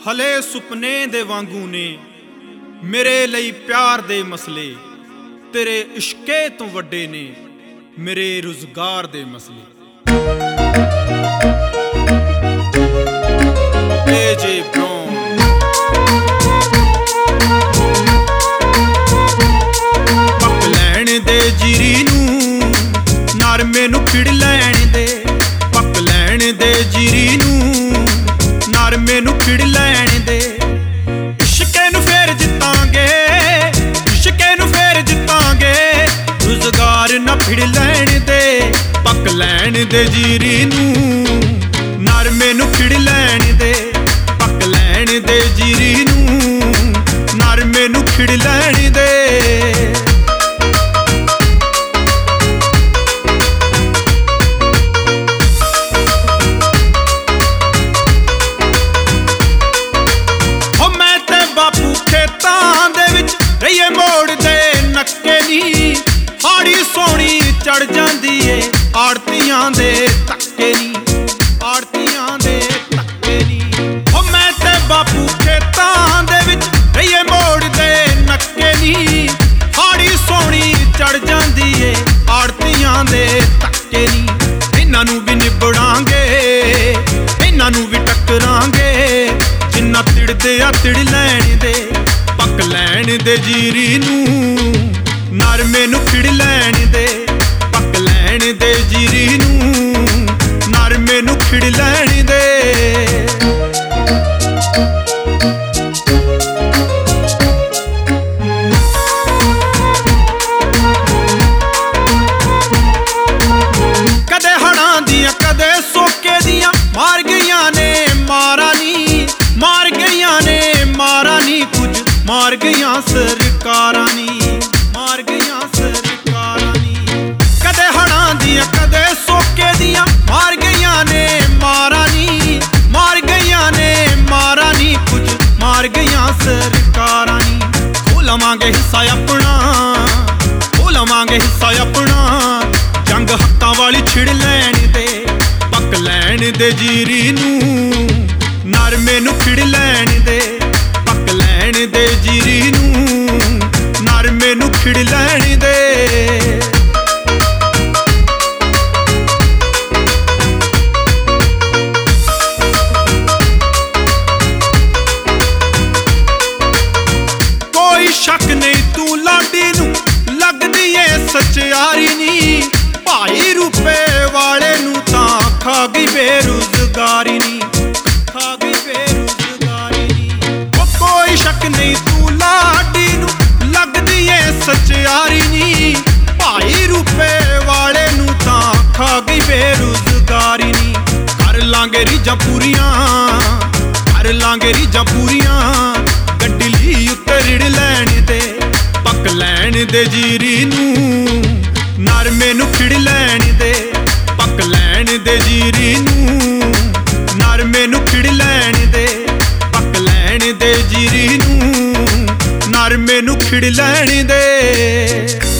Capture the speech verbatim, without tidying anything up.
ਹਲੇ ਸੁਪਨੇ ਦੇ ਵਾਂਗੂ ਨੇ ਮੇਰੇ ਲਈ ਪਿਆਰ ਦੇ ਮਸਲੇ, ਤੇਰੇ ਇਸ਼ਕੇ ਤੋਂ ਵੱਡੇ ਨੇ ਮੇਰੇ ਰੁਜ਼ਗਾਰ ਦੇ ਮਸਲੇ। ਏਜੇ ਬ੍ਰਾਊਨ ਪੱਕ ਲੈਣ ਦੇ ਜੀਰੀ ਨੂੰ, ਨਰਮੇ ਨੂੰ ਖਿੜ ਲੈਣ ਦੇ। ਪੱਕ ਲੈਣ ਦੇ ਜੀਰੀ ਨੂੰ, ਨਰਮੇ ਨੂੰ ਖਿੜ ਲੈਣ ਦੇ। ਇਸ਼ਕੇ ਨੂੰ ਫੇਰ ਜਿੱਤਾਂਗੇ, ਇਸ਼ਕੇ ਨੂੰ ਫੇਰ ਜਿੱਤਾਂਗੇ। ਰੁਜ਼ਗਾਰ ਨਾ ਫਿੜ ਲੈਣ ਦੇ। ਪੱਕ ਲੈਣ ਦੇ ਜੀਰੀ ਨੂੰ, ਨਰਮੇ ਨੂੰ ਖਿੜ ਲੈਣ ਦੇ। ਪੱਕ ਲੈਣ ਦੇ ਜੀਰੀ ਨੂੰ, ਨਰਮੇ ਨੂੰ ਖਿੜ ਲੈਣ ਦੇ। ਖੇਤਾਂ ਦੇ ਵਿੱਚ ਰਹੀਏ ਮੋੜਦੇ ਨੱਕੇ ਨੀ, ਹਾੜੀ ਸੋਹਣੀ ਚੜ ਜਾਂਦੀ ਏ ਆੜਤੀਆਂ ਦੇ ਧੱਕੇ ਨੀ, ਆੜਤੀਆਂ ਦੇ ਧੱਕੇ ਨੀ। ਹੋ ਮੈਂ ਤੇ ਬਾਪੂ ਖੇਤਾਂ ਦੇ ਵਿੱਚ ਰਹੀਏ ਮੋੜਦੇ ਨੱਕੇ ਨੀ, ਹਾੜੀ ਸੋਹਣੀ ਚੜ ਜਾਂਦੀ ਏ ਆੜਤੀਆਂ ਦੇ ਧੱਕੇ ਨੀ। ਇਹਨਾਂ ਨੂੰ ਵੀ ਨਿਬੜਾਂਗੇ, ਇਹਨਾਂ ਨੂੰ ਵੀ ਟੱਕਰਾਂਗੇ, ਜਿੰਨਾ ਤਿੜਦੇ ਆ ਤਿੜ ਲੈਣ ਦੇ। ਪੱਕ ਲੈਣ ਦੇ ਜੀਰੀ ਨੂੰ, ਨਰਮੇ ਨੂੰ ਖਿੜ ਲੈਣ ਦੇ। ਪੱਕ ਲੈਣ ਦੇ ਜੀਰੀ ਨੂੰ, ਨਰਮੇ ਨੂੰ ਖਿੜ ਲੈਣ ਦੇ। ਕਦੇ ਹੜਾਂ ਦੀਆਂ ਕਦੇ ਸੋਕੇ ਦੀਆਂ ਮਾਰ ਗਈਆਂ ਨੇ ਮਾਰਾਂ ਨੀ, ਮਾਰ ਗਈਆਂ ਨੇ ਮਾਰਾਂ ਨੀ। ਕੁਝ ਮਾਰ ਗਈਆਂ ਸਰਕਾਰਾਂ ਨੀ, ਮਾਰ ਗਈਆਂ ਸਰਕਾਰਾਂ ਨੀ। ਕਦੇ ਹੜਾਂ ਦੀਆਂ ਕਦੇ ਸੋਕੇ ਦੀਆਂ ਮਾਰ ਗਈਆਂ ਨੇ ਮਾਰਾਂ ਨੀ, ਮਾਰ ਗਈਆਂ ਨੇ ਮਾਰਾਂ ਨੀ। ਕੁਝ ਮਾਰ ਗਈਆਂ ਸਰਕਾਰਾਂ ਨੀ। ਖੋਹ ਲਵਾਂਗੇ ਹਿੱਸਾ ਆਪਣਾ, ਖੋਹ ਲਵਾਂਗੇ ਹਿੱਸਾ ਆਪਣਾ, ਜੰਗ ਹੱਕਾਂ ਵਾਲੀ ਛਿੜ ਲੈਣ ਦੇ। ਪੱਕ ਲੈਣ ਦੇ ਜੀਰੀ ਨੂੰ, ਨਰਮੇ ਨੂੰ ਖਿੜ ਲੈਣ ਦੇ। ਪੱਕ ਲੈਣ ਦੇ ਜੀਰੀ ਨੂੰ, ਨਰਮੇ ਨੂੰ ਖਿੜ ਲੈਣ ਦੇ। ਕੋਈ ਸ਼ੱਕ ਨਹੀਂ ਤੂੰ ਲਾਡੀ ਨੂੰ ਲੱਗਦੀ ਏ ਸਚਿਆਰੀ ਨੀ। ਭਾਈ ਰੁਪਏ ਵਾਲੇ ਨੂੰ ਤਾਂ ਖਾ ਗਈ ਬੇਰੁਜ਼ਗਾਰੀ ਨੀ, ਖਾ ਗਈ ਬੇਰੁਜ਼ਗਾਰੀ ਨੀ। ਉਹ ਕੋਈ ਸ਼ੱਕ ਨਹੀਂ ਤੂੰ ਲਾਡੀ ਨੂੰ ਲੱਗਦੀ ਏ ਸਚਿਆਰੀ ਨੀ। ਭਾਈ ਰੁਪਏ ਵਾਲੇ ਨੂੰ ਤਾਂ ਖਾ ਗਈ ਬੇਰੁਜ਼ਗਾਰੀ ਨੀ। ਕਰ ਲਾਂਗੇ ਰੀਝਾਂ ਪੂਰੀਆਂ, ਕਰ ਲਾਂਗੇ ਰੀਝਾਂ ਪੂਰੀਆਂ, ਗੱਡੀ ਲਈ ਉੱਤੇ ਰਿੜ ਲੈਣ ਦੇ। ਪੱਕ ਲੈਣ ਦੇ ਜੀਰੀ ਨੂੰ, ਨਰਮੇ ਨੂੰ ਖਿੜ ਲੈਣ ਦੇ। ਪੱਕ ਲੈਣ ਦੇ ਜੀਰੀ ਨੂੰ, ਨਰਮੇ ਨੂੰ ਖਿੜ ਲੈਣ ਦੇ। ਪੱਕ ਲੈਣ ਦੇ ਜੀਰੀ ਨੂੰ, ਨਰਮੇ ਨੂੰ ਖਿੜ ਲੈਣ ਦੇ।